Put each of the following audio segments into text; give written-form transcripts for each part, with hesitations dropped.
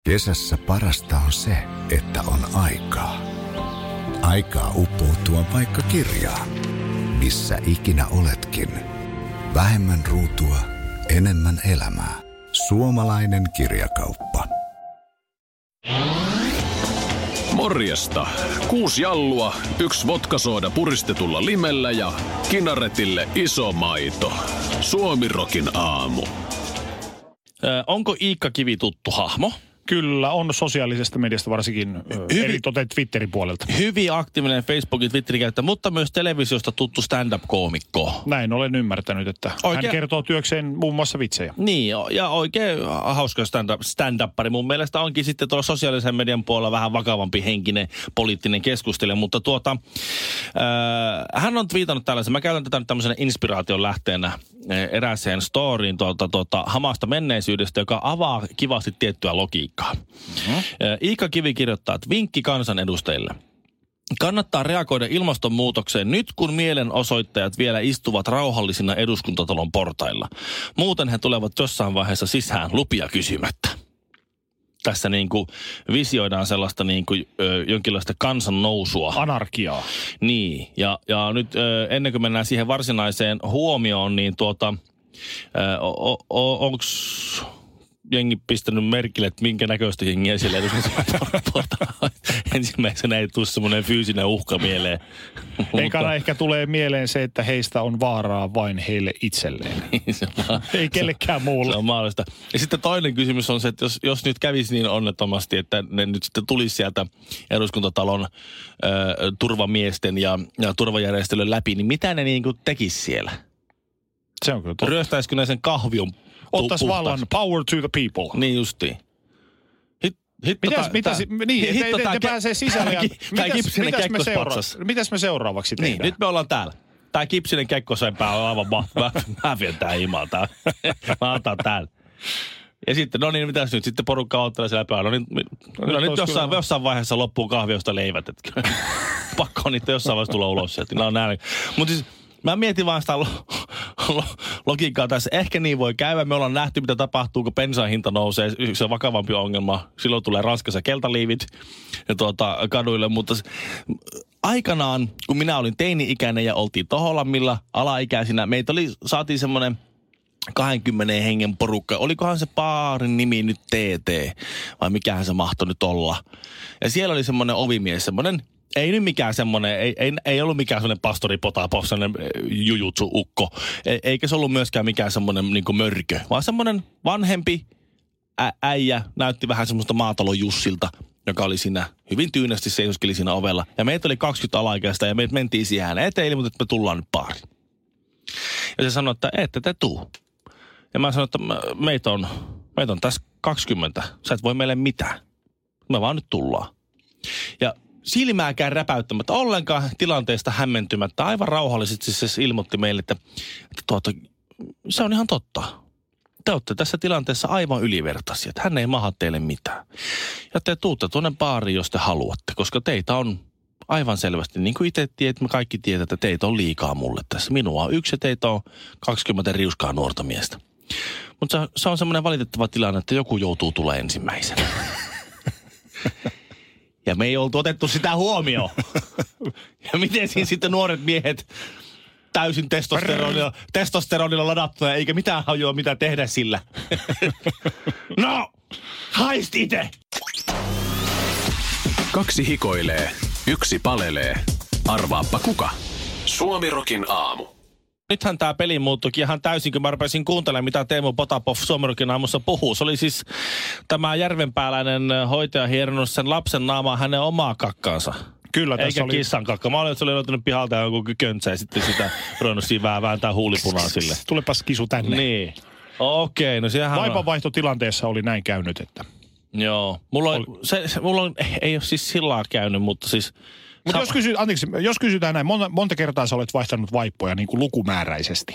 Kesässä parasta on se, että on aikaa. Aikaa uppoutua vaikka kirjaan. Missä ikinä oletkin. Vähemmän ruutua, enemmän elämää. Suomalainen kirjakauppa. Morjesta. 6 jallua, 1 vodkasooda puristetulla limellä ja Kinaretille iso maito. Suomirokin aamu. Onko Iikka Kivi tuttu hahmo? Kyllä, on sosiaalisesta mediasta varsinkin eritoten Twitterin puolelta. Hyvin aktiivinen Facebookin Twitterin käyttäjä, mutta myös televisiosta tuttu stand-up-koomikko. Näin olen ymmärtänyt, että hän kertoo työkseen muun muassa vitsejä. Niin, ja oikein hauska stand-uppari. Mun mielestä onkin sitten tuolla sosiaalisen median puolella vähän vakavampi henkinen poliittinen keskustelija, mutta hän on twiitannut tällaisen. Mä käytän tätä nyt tämmöisenä inspiraation lähteenä erääseen storyin hamasta menneisyydestä, joka avaa kivasti tiettyä logiikkaa. Iikka Kivi kirjoittaa, että vinkki kansanedustajille. Kannattaa reagoida ilmastonmuutokseen nyt, kun mielenosoittajat vielä istuvat rauhallisina eduskuntatalon portailla. Muuten he tulevat jossain vaiheessa sisään lupia kysymättä. Tässä visioidaan sellaista jonkinlaista kansannousua. Anarkiaa. Niin, ja nyt ennen kuin mennään siihen varsinaiseen huomioon, niin onks jengi pistänyt merkille, että minkä näköistä jengiä siellä ensimmäisenä ei tule semmoinen fyysinen uhka mieleen. Eikä ehkä tulee mieleen se, että heistä on vaaraa vain heille itselleen. Ei kellekään muulle. Se on mahdollista. Ja sitten toinen kysymys on se, että jos nyt kävisi niin onnettomasti, että ne nyt sitten tulisi sieltä eduskuntatalon turvamiesten ja turvajärjestelyn läpi, niin mitä ne tekisi siellä? Se on kyllä totta. Ryöstäisikö ne sen kahvion? Ottaisi vallan, power to the people. Niin justiin. Ne pääsee sisälle. Mitäs me seuraavaksi tehdään? Niin, nyt me ollaan täällä. Tää kipsinen kekkosempää on aivan mä vien tää himaa tää. Mä otan täällä. Ja sitten, no niin, mitäs nyt? Sitten porukka ottelee siellä päällä. No nyt jossain vaiheessa loppuu kahviosta leivät. Pakko on niitä jossain vaiheessa tulla ulos. Mutta siis mä mietin vaan sitä logiikkaa tässä. Ehkä niin voi käydä. Me ollaan nähty, mitä tapahtuu, kun bensan hinta nousee. Se on vakavampi ongelma. Silloin tulee Ranskassa keltaliivit kaduille. Mutta aikanaan, kun minä olin teini-ikäinen ja oltiin Toholammilla alaikäisinä, saatiin semmoinen 20 hengen porukka. Olikohan se baarin nimi nyt TT? Vai mikähän se mahtoi nyt olla? Ja siellä oli semmoinen ovimies, semmoinen. Ei nyt mikään semmoinen, ei ollut mikään semmoinen pastori Potapov, semmoinen jujutsu-ukko. Eikä se ollut myöskään mikään semmoinen mörkö, vaan semmoinen vanhempi äijä näytti vähän semmoista maatalon Jussilta, joka oli siinä hyvin tyynesti seisoskeli siinä ovella. Ja meitä oli 20 alaikäistä ja meitä mentiin siihen eteen ilmoitettiin, että me tullaan nyt baariin. Ja se sanoi, että ette te tuu. Ja mä sanoin, että meitä on tässä 20. Sä et voi meille mitään. Me vaan nyt tullaan. Ja silmääkään räpäyttämättä, ollenkaan tilanteesta hämmentymättä. Aivan rauhallisesti se ilmoitti meille, että se on ihan totta. Te olette tässä tilanteessa aivan ylivertaisia, että hän ei maha teille mitään. Ja te tuutte tuonne baariin, jos te haluatte, koska teitä on aivan selvästi, niin kuin itse me kaikki tiedät, että teitä on liikaa mulle tässä. Minua on 1 ja teitä on 20 riuskaa nuorta miestä. Mutta se on semmoinen valitettava tilanne, että joku joutuu tulemaan ensimmäisenä. Ja me ei oltu otettu huomioon. Ja miten siinä sitten nuoret miehet täysin testosteronilla ladattuja, eikä mitään hajua, mitä tehdä sillä. No, haist ite! 2 hikoilee, 1 palelee. Arvaappa kuka? Suomirokin aamu. Nythän tämä peli muuttuikin ihan täysin, kun mä rupesin kuuntelemaan, mitä Teemu Potapov Suomirokin aamussa puhuu. Se oli siis tämä järvenpääläinen hoitaja hieronnut sen lapsen naamaa hänen omaa kakkaansa. Kyllä, tässä eikä kissan kakka. Mä olin, että se oli löytänyt pihalta joku köntsä ja sitten sitä ruvennut siinä vääntää huulipunaa sille. Tulepas kisu tänne. Niin. Okei, no sehän vaipanvaihtotilanteessa oli näin käynyt, että. Joo. Mulla ei ole siis sillä käynyt, mutta siis. Mutta jos kysytään näin, monta kertaa sä olet vaihtanut vaippoja niin kuin lukumääräisesti?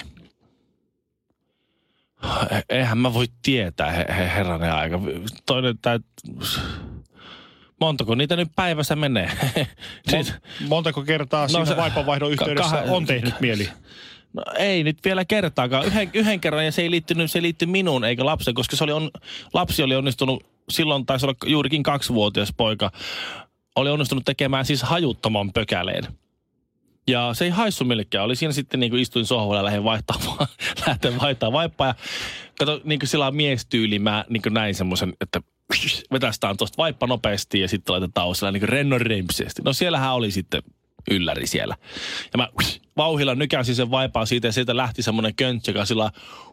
Eihän mä voi tietää, herranen aika. Toinen, montako niitä nyt päivässä menee? Montako kertaa siinä vaipanvaihdon yhteydessä on tehnyt mieli? No ei nyt vielä kertaakaan. Yhden kerran ja se liittyi minuun eikä lapsen, koska lapsi oli onnistunut silloin taisi olla juurikin 2-vuotias poika, oli onnistunut tekemään siis hajuttoman pökäleen. Ja se ei haissu millekään. Oli siinä sitten niin kuin istuin sohvalla ja lähdin vaihtaa vaippaa. Ja kato, niin kuin sillä miestyyli, mä niin kuin näin semmoisen, että vetästään tuosta vaippa nopeasti ja sitten laitetaan sillä niin kuin rennon rempsesti. No siellähän oli sitten ylläri siellä. Ja mä vauhilla nykäsin sen vaipaa siitä ja sieltä lähti semmoinen köntsä, joka sillä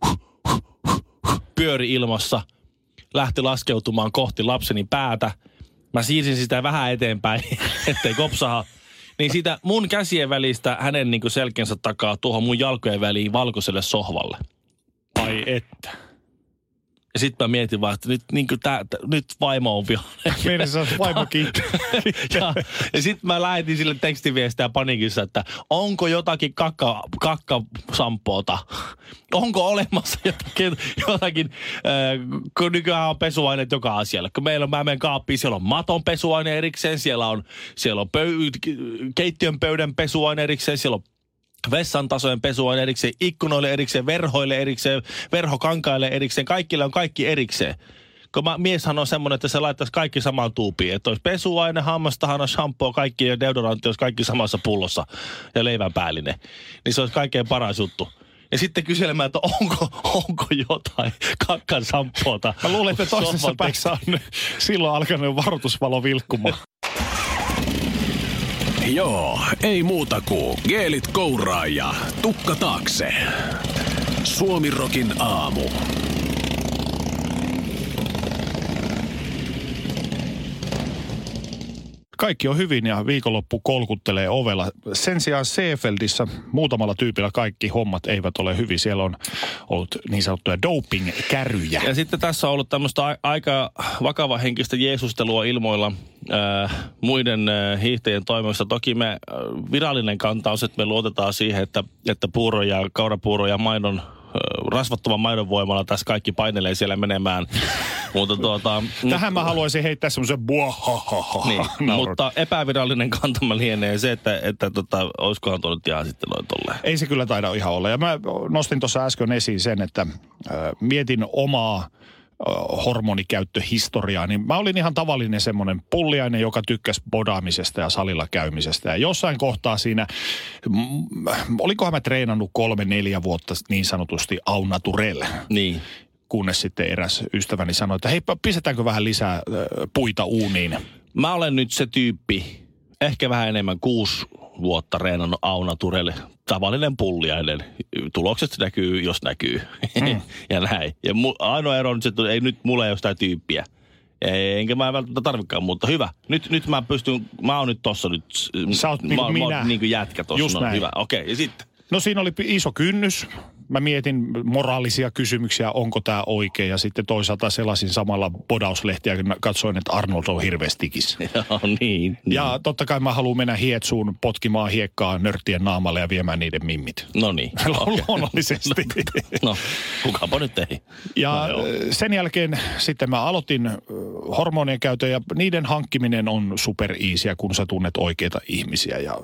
pyöri ilmassa, lähti laskeutumaan kohti lapseni päätä. Mä siirsin sitä vähän eteenpäin, ettei kopsaha. Niin siitä mun käsien välistä hänen niin kuin selkensä takaa tuohon mun jalkojen väliin valkoiselle sohvalle. Ai että. Ja sitten mä mietin vaan, että nyt vaimo on vihainen. Meidän sä vaimo kiittää. ja sitten mä lähetin sille tekstiviestiä paniikissa, että onko jotakin kakkasampoota? Onko olemassa jotakin kun nykyään on pesuaineet joka asialle. Kun meillä on, mä menen kaappiin, siellä on maton pesuaine erikseen, siellä on keittiön pöydän pesuaine erikseen, siellä on vessan tasojen pesuaine erikseen, ikkunoille erikseen, verhoille erikseen, verhokankaille erikseen, kaikille on kaikki erikseen. Kun mieshän on semmoinen, että se laittaisi kaikki samaan tuupiin. Että olisi pesuaine, hammastahana, shampoo, kaikki ja deodorantti olisi kaikki samassa pullossa ja leivänpäällinen. Niin se olisi kaikkein paras juttu. Ja sitten kyselemään, että onko jotain kakkan shampoota. Mä luulen, että toisessa päässä on silloin alkanut varoitusvalo vilkkumaan. Joo, ei muuta kuin geelit kouraa ja tukka taakse. Suomirokin aamu. Kaikki on hyvin ja viikonloppu kolkuttelee ovella. Sen sijaan Seefeldissä muutamalla tyypillä kaikki hommat eivät ole hyvin. Siellä on ollut niin sanottuja doping-käryjä. Ja sitten tässä on ollut tämmöistä aika vakava henkistä jeesustelua ilmoilla muiden hiihtäjien toimesta. Toki me virallinen kanta on se, että me luotetaan siihen, että puuro ja kaurapuuro ja rasvattoman maidon voimalla tässä kaikki painelee siellä menemään. Mutta tähän mä haluaisin heittää semmoisen niin, mutta epävirallinen kantama lienee se, että olisikohan tuo nyt ihan sitten noin tolleen. Ei se kyllä taida ihan olla. Ja mä nostin tuossa äsken esiin sen, että mietin omaa hormonikäyttöhistoriaa, niin mä olin ihan tavallinen semmoinen pulliainen, joka tykkäsi bodaamisesta ja salilla käymisestä. Ja jossain kohtaa siinä, olikohan mä treenannut 3-4 vuotta niin sanotusti au naturelle. Niin. Kunnes sitten eräs ystäväni sanoi, että hei, pistetäänkö vähän lisää puita uuniin. Mä olen nyt se tyyppi, ehkä vähän enemmän 6 vuotta reenannut au naturelle. Tavallinen pulliainen. Tulokset näkyy, jos näkyy. Ja näin. Ja ainoa ero on se, että ei nyt mulla ei ole sitä tyyppiä. Enkä mä välttämättä tarvikaan, mutta hyvä. Nyt mä oon nyt tossa nyt. Sä oot niin kuin minä. Niin kuin jätkä tossa. Just no, näin. Hyvä, okei. Ja sitten? No siinä oli iso kynnys. Mä mietin moraalisia kysymyksiä, onko tämä oikein. Ja sitten toisaalta selasin samalla bodauslehtiä, kun katsoin, että Arnold on hirveästi tikis. Joo, niin. Ja totta kai mä haluan mennä hietsuun, potkimaan hiekkaa nörttien naamalle ja viemään niiden mimmit. No niin. Luonnollisesti. No, kukapa nyt ei. Ja sen jälkeen sitten mä aloitin hormonien käytön ja niiden hankkiminen on super easyä, kun sä tunnet oikeita ihmisiä. Ja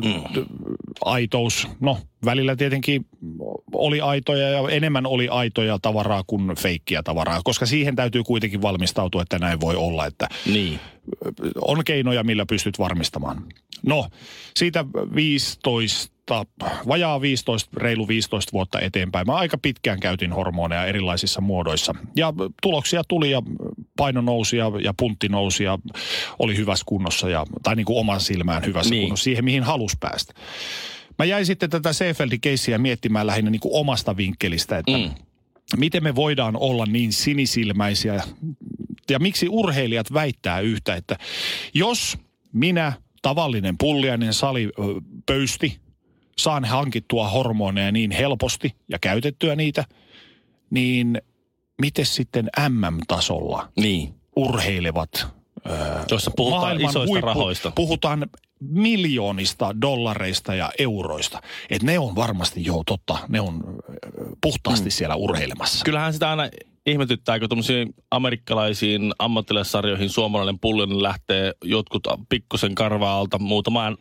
aitous, no välillä tietenkin oli aitoja ja enemmän oli aitoja tavaraa kuin feikkiä tavaraa, koska siihen täytyy kuitenkin valmistautua, että näin voi olla, että niin. On keinoja, millä pystyt varmistamaan. No, siitä reilu 15 vuotta eteenpäin. Mä aika pitkään käytin hormoneja erilaisissa muodoissa. Ja tuloksia tuli ja paino nousi ja puntti nousi ja oli hyvässä kunnossa, tai niin kuin oman silmään hyvässä kunnossa, siihen mihin halusi päästä. Mä jäin sitten tätä Seefeldin-keissiä miettimään lähinnä niin kuin omasta vinkkelistä, että miten me voidaan olla niin sinisilmäisiä ja miksi urheilijat väittää yhtä, että jos minä, tavallinen pulliainen salipöysti, saan hankittua hormoneja niin helposti ja käytettyä niitä, niin miten sitten MM-tasolla urheilevat jossa puhutaan isoista rahoista. Puhutaan miljoonista dollareista ja euroista. Että ne on varmasti, totta, ne on puhtaasti siellä urheilemassa. Kyllähän sitä aina ihmetyttää, kun tuollaisiin amerikkalaisiin ammattilaissarjoihin suomalainen pullinen lähtee jotkut pikkusen karvaa alta muutamaan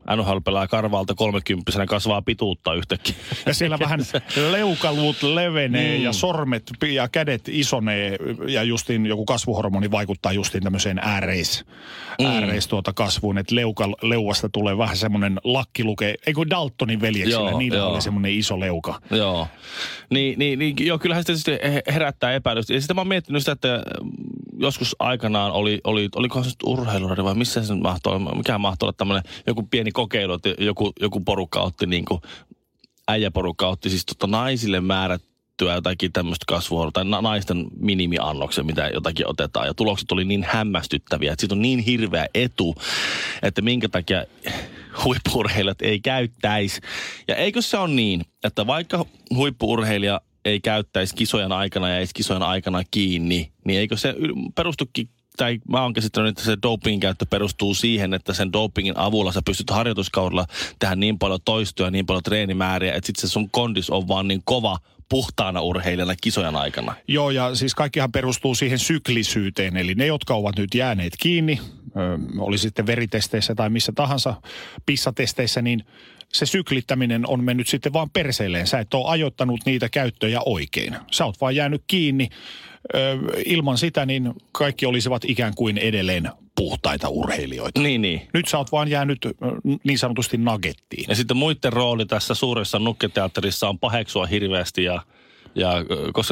NHL-pelaaja karvalta 30-vuotiaana kasvaa pituutta yhtäkkiä. Ja siellä vähän leukaluut levenee ja sormet ja kädet isonee ja justiin joku kasvuhormoni vaikuttaa justiin tämmöiseen ääreis kasvuun, että leuasta tulee vähän semmoinen lakkiluke, eikö Daltonin veljeksillä, niillä oli semmoinen iso leuka. Joo. Joo, kyllähän sitä sitten herättää epäilystä. Ja sitten mä oon miettinyt sitä, että joskus aikanaan olikohan se urheiluradi vai missä se mikä mahtoi olla tämmöinen joku pieni kokeilu, että joku porukka otti niinku, äijäporukka otti siis naisille määrättyä jotakin tämmöistä kasvua, tai naisten minimiannoksen, mitä jotakin otetaan. Ja tulokset oli niin hämmästyttäviä, että siitä on niin hirveä etu, että minkä takia huippu-urheilijat ei käyttäisi. Ja eikö se ole niin, että vaikka huippu-urheilija ei käyttäisi kisojen aikana ja ei kisojen aikana kiinni, niin eikö se perustukin, tai mä oon käsittänyt, että se dopingin käyttö perustuu siihen, että sen dopingin avulla sä pystyt harjoituskaudella tehdä niin paljon toistoja, niin paljon treenimääriä, että sitten se sun kondis on vaan niin kova puhtaana urheilijana kisojen aikana. Joo, ja siis kaikkihan perustuu siihen syklisyyteen, eli ne, jotka ovat nyt jääneet kiinni, oli sitten veritesteissä tai missä tahansa pissatesteissä, niin se syklittäminen on mennyt sitten vaan perseilleen. Sä et ole ajoittanut niitä käyttöjä oikein. Sä oot vaan jäänyt kiinni. Ilman sitä niin kaikki olisivat ikään kuin edelleen puhtaita urheilijoita. Niin. Nyt sä oot vaan jäänyt niin sanotusti nuggettiin. Ja sitten muiden rooli tässä suuressa nukketeatterissa on paheksua hirveästi ja koska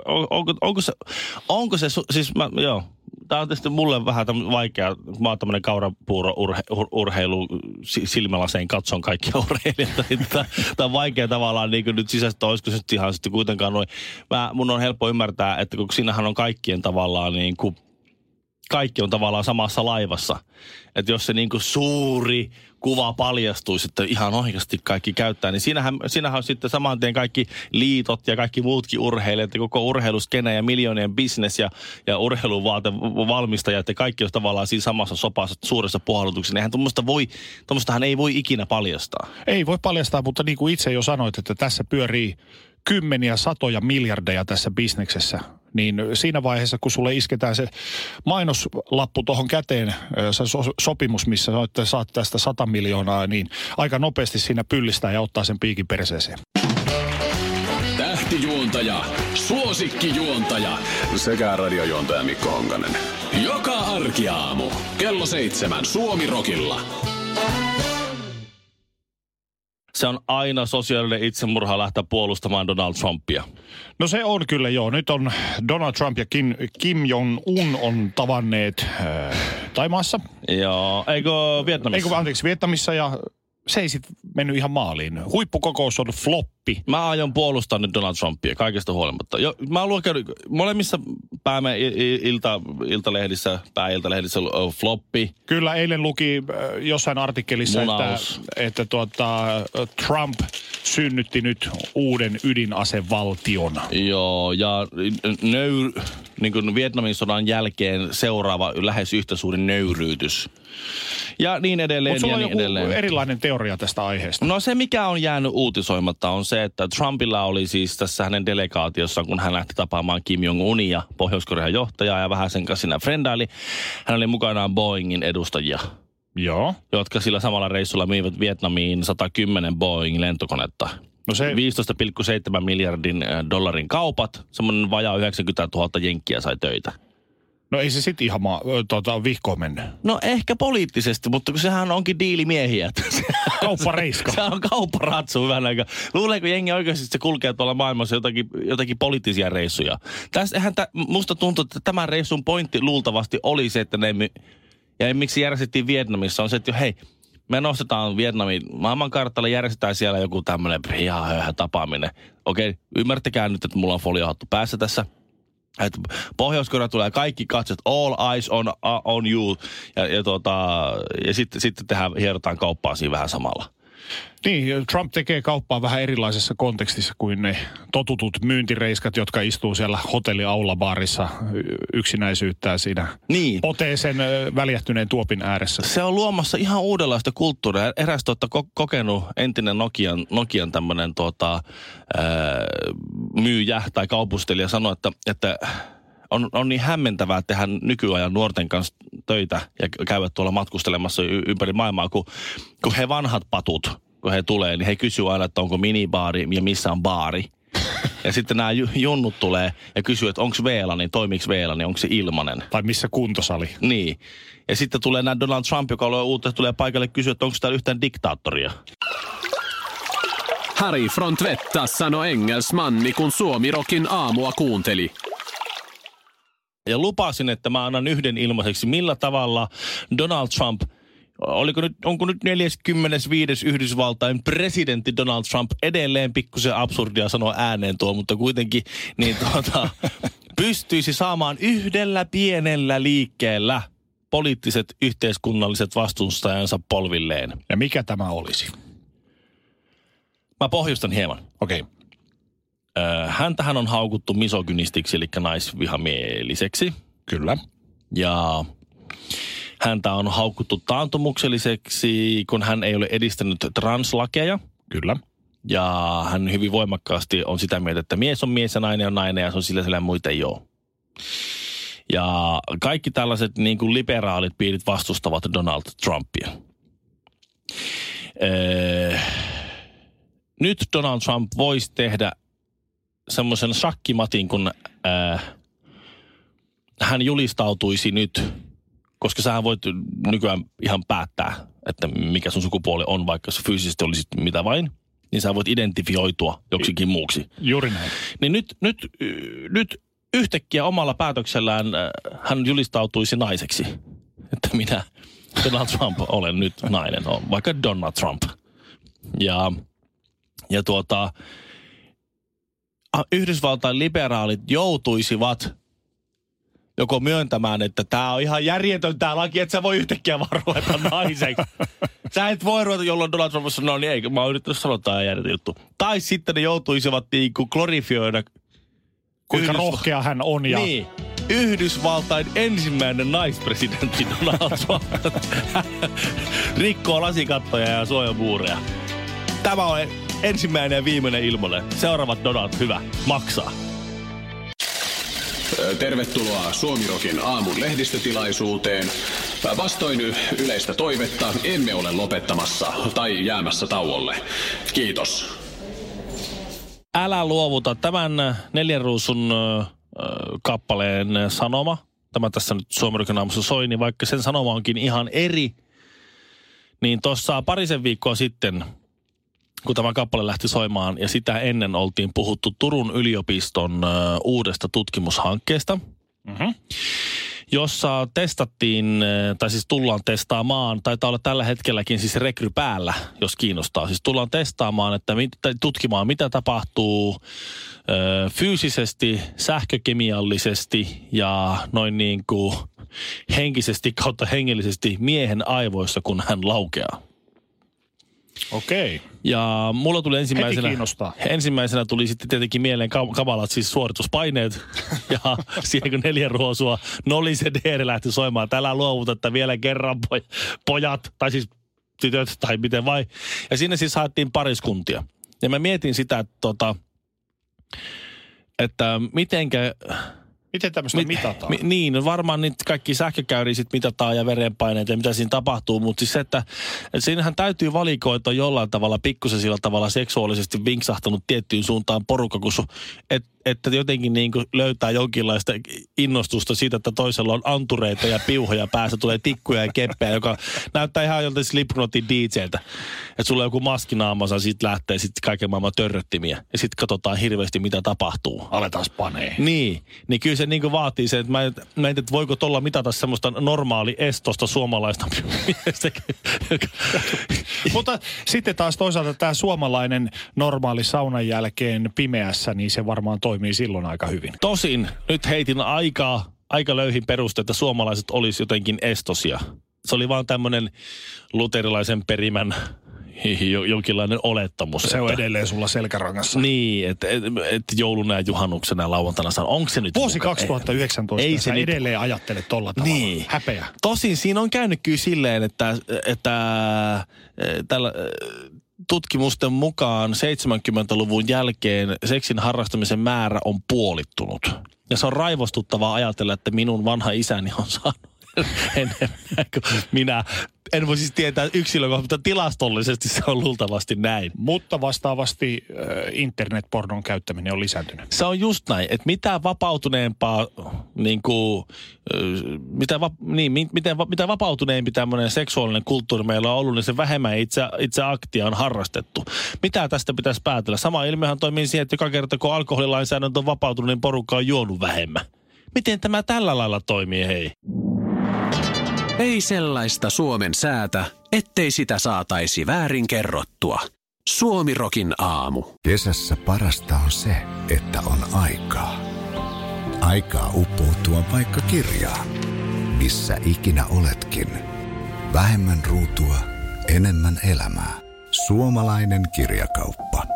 onko se siis joo. Tämä on tietysti mulle vähän vaikea. Mä oon tämmöinen kaurapuuro-urheilu silmälaseen katson kaikkia urheilijoita. Tämä on vaikea tavallaan niin nyt sisäistä, olisiko se nyt ihan sitten kuitenkaan noin. Mun on helppo ymmärtää, että kun siinähän on kaikkien tavallaan niin kuin, kaikki on tavallaan samassa laivassa. Että jos se niin kuin suuri kuva paljastuisi, että ihan oikeasti kaikki käyttää, niin siinähän on sitten saman tien kaikki liitot ja kaikki muutkin urheilijat ja koko urheiluskene ja miljoonien business ja urheiluvaatevalmistajat ja kaikki on tavallaan siinä samassa sopassa suuressa puhallutuksessa. Eihän tuommoistahan ei voi ikinä paljastaa. Ei voi paljastaa, mutta niin kuin itse jo sanoit, että tässä pyörii kymmeniä, satoja miljardeja tässä bisneksessä, niin siinä vaiheessa, kun sulle isketään se mainoslappu tuohon käteen, se sopimus, missä että saat tästä 100 miljoonaa, niin aika nopeasti siinä pyllistää ja ottaa sen piikin perseeseen. Tähtijuontaja, suosikkijuontaja sekä radiojuontaja Mikko Honkanen. Joka arkiaamu kello 7 Suomi-rokilla. Se on aina sosiaalinen itsemurha lähteä puolustamaan Donald Trumpia. No se on kyllä joo. Nyt on Donald Trump ja Kim Jong-un on tavanneet Thaimaassa. Joo, eikö Vietnamissa? Vietnamissa ja se ei sitten mennyt ihan maaliin. Huippukokous on floppi. Mä aion puolustaa nyt Donald Trumpia kaikesta huolimatta. Mä luon käydä molemmissa pääiltalehdissä floppi. Kyllä eilen luki jossain artikkelissa, että Trump synnytti nyt uuden ydinasevaltion. Joo, ja niin kuin Vietnamin sodan jälkeen seuraava lähes yhtä suuri nöyryytys. Ja niin edelleen. Mutta sulla on joku erilainen teoria tästä aiheesta. No se, mikä on jäänyt uutisoimatta, on se, että Trumpilla oli siis tässä hänen delegaatiossaan, kun hän lähti tapaamaan Kim Jong-unia, Pohjois-Korean johtajaa, ja vähän sen kanssa siinä frendaili. Hän oli mukanaan Boeingin edustajia. Joo. Jotka sillä samalla reissulla myivät Vietnamiin 110 Boeing-lentokonetta. No se 15,7 miljardin dollarin kaupat, semmoinen vajaa 90 000 jenkkiä sai töitä. No ei se sitten ihan vihkoon mennyt. No ehkä poliittisesti, mutta kun sehän onkin diilimiehiä. Kauppareiska. Se on kaupparatsu vähän aikaa. Luuleeko jengi oikeasti, että se kulkee tuolla maailmassa jotakin poliittisia reissuja? Musta tuntuu, että tämän reissun pointti luultavasti oli se, että ja miksi järjestettiin Vietnamissa, on se, että hei, me nostetaan Vietnamin maailmankartalle, järjestetään siellä joku tämmöinen ihan höyhä tapaaminen. Okei, ymmärtäkää nyt, että mulla on foliohattu päässä tässä. Että Pohjois-Korea tulee kaikki katsot, all eyes on you, ja sitten hierotaan kauppaa siinä vähän samalla. Niin, Trump tekee kauppaa vähän erilaisessa kontekstissa kuin ne totutut myyntireiskat, jotka istuu siellä hotelliaulabaarissa yksinäisyyttää siinä oteesen väljähtyneen tuopin ääressä. Se on luomassa ihan uudenlaista kulttuuria. Eräs kokenut entinen Nokian tämmöinen myyjä tai kaupustelija sanoi, että on niin hämmentävää tehdä nykyajan nuorten kanssa töitä ja käyvät tuolla matkustelemassa ympäri maailmaa, kun he vanhat patut, kun he tulee, niin he kysyy aina, että onko minibaari ja missä on baari. Ja sitten nämä junnut tulee ja kysyy, että onko VLAN, niin toimiiko VLAN, niin onko se ilmanen. Tai missä kuntosali. Niin. Ja sitten tulee nämä Donald Trump, joka on uutta, tulee paikalle kysyä, että onko täällä yhtään diktaattoria. Harry från Tvättas sanoi engelsmanni, kun Suomi-rokin aamua kuunteli. Ja lupasin, että mä annan yhden ilmaiseksi, millä tavalla Donald Trump, onko nyt 45. Yhdysvaltain presidentti Donald Trump, edelleen pikkusen absurdia sanoa ääneen tuo, mutta kuitenkin niin pystyisi saamaan yhdellä pienellä liikkeellä poliittiset yhteiskunnalliset vastustajansa polvilleen. Ja mikä tämä olisi? Mä pohjustan hieman. Okei. Häntähän on haukuttu misogynistiksi, eli naisvihamieliseksi. Kyllä. Ja häntä on haukuttu taantumukselliseksi, kun hän ei ole edistänyt translakeja. Kyllä. Ja hän hyvin voimakkaasti on sitä mieltä, että mies on mies ja nainen on nainen ja se on sillä muita ei ole. Ja kaikki tällaiset niin kuin liberaalit piirit vastustavat Donald Trumpia. Nyt Donald Trump voisi tehdä semmoisen shakkimatin, kun hän julistautuisi nyt, koska sähän voit nykyään ihan päättää, että mikä sun sukupuoli on, vaikka se fyysisesti olisi mitä vain, niin sä voit identifioitua joksikin muuksi. Juuri näin. Niin nyt yhtäkkiä omalla päätöksellään hän julistautuisi naiseksi, että minä, Donald Trump, olen nyt nainen, on vaikka Donald Trump. Ja Yhdysvaltain liberaalit joutuisivat joko myöntämään, että tämä on ihan järjetön tämä laki, että sä voi yhtäkkiä vaan ruveta naiseksi. Sä et voi ruveta, jolloin Donald Trump sanoo, niin ei, mä oon yrittänyt sanoa tämä järjetön juttu. Tai sitten ne joutuisivat niinku glorifioida. Kuinka rohkea hän on ja... Niin. Yhdysvaltain ensimmäinen naispresidentti Donald Trump rikkoo lasikattoja ja suojamuureja. Tämä on ensimmäinen ja viimeinen ilmoille. Seuraavat Donald, hyvä, maksaa. Tervetuloa Suomi-rokin aamun lehdistötilaisuuteen. Vastoin yleistä toivetta emme ole lopettamassa tai jäämässä tauolle. Kiitos. Älä luovuta. Tämän 4 ruusun kappaleen sanoma, tämä tässä nyt Suomi-rokin aamussa soi, niin vaikka sen sanoma onkin ihan eri, niin tuossa parisen viikkoa sitten, kun tämä kappale lähti soimaan, ja sitä ennen oltiin puhuttu Turun yliopiston uudesta tutkimushankkeesta, jossa testattiin, tai siis tullaan testaamaan, taitaa olla tällä hetkelläkin siis rekry päällä, jos kiinnostaa. Siis tullaan testaamaan, tutkimaan mitä tapahtuu fyysisesti, sähkökemiallisesti ja noin niin kuin henkisesti kautta hengellisesti miehen aivoissa, kun hän laukeaa. Okei. Ja mulla tuli ensimmäisenä tuli sitten tietenkin mieleen kamalat siis suorituspaineet. Ja siihen kun 4 ruosua Noli CD lähti soimaan. Täällä luovutetta vielä kerran pojat, tai siis tytöt, tai miten vai. Ja sinne siis haettiin pariskuntia. Ja mä mietin sitä, että Miten tämmöistä mitataan? Niin, varmaan niitä kaikki sähkökäyriä sit mitataan ja verenpaineet ja mitä siinä tapahtuu, mutta siis se, että siinähän täytyy valikoita jollain tavalla pikkusen sillä tavalla seksuaalisesti vinksahtanut tiettyyn suuntaan porukka, kun että jotenkin niin kuin löytää jonkinlaista innostusta siitä, että toisella on antureita ja piuhoja päässä, tulee tikkuja ja keppejä, joka näyttää ihan joltain Slipknotin DJltä. Että sulla on joku maskinaamassa, siitä lähtee sitten kaiken maailman törröttimiä ja sitten katsotaan hirveästi, mitä tapahtuu. Aletaan spanee. Niin kyllä se niin kuin vaatii sen, että mä en tiedä, että voiko tuolla mitata semmoista normaali estosta suomalaista miestä. Mutta sitten taas toisaalta tämä suomalainen normaali saunan jälkeen pimeässä, niin se varmaan toimii silloin aika hyvin. Tosin nyt heitin aika löyhin peruste, että suomalaiset olisi jotenkin estosia. Se oli vaan tämmöinen luterilaisen perimän jonkinlainen olettamus. Se on edelleen sulla selkärangassa. Niin, että jouluna ja juhannuksena ja lauantaina sanon, onko se nyt... Vuosi 2019, ei se edelleen ajattele tolla tavalla. Niin. Häpeä. Tosin siinä on käynyt kyllä silleen, että tällä tutkimusten mukaan 70-luvun jälkeen seksin harrastamisen määrä on puolittunut. Ja se on raivostuttavaa ajatella, että minun vanha isäni on saanut minä en voi siis tietää yksilökohtaisesti, mutta tilastollisesti se on luultavasti näin. Mutta vastaavasti internetpornon käyttäminen on lisääntynyt. Se on just näin, että mitä vapautuneempaa, mitä vapautuneempi tämmöinen seksuaalinen kulttuuri meillä on ollut, niin se vähemmän itse aktia on harrastettu. Mitä tästä pitäisi päätellä? Sama ilmehän toimii siihen, että joka kerta kun alkoholilainsäädäntö on vapautunut, niin porukka on juonut vähemmän. Miten tämä tällä lailla toimii, hei? Ei sellaista Suomen säätä, ettei sitä saataisi väärin kerrottua. Suomirokin aamu. Kesässä parasta on se, että on aikaa. Aikaa uppoutua vaikka kirjaan. Missä ikinä oletkin. Vähemmän ruutua, enemmän elämää. Suomalainen kirjakauppa.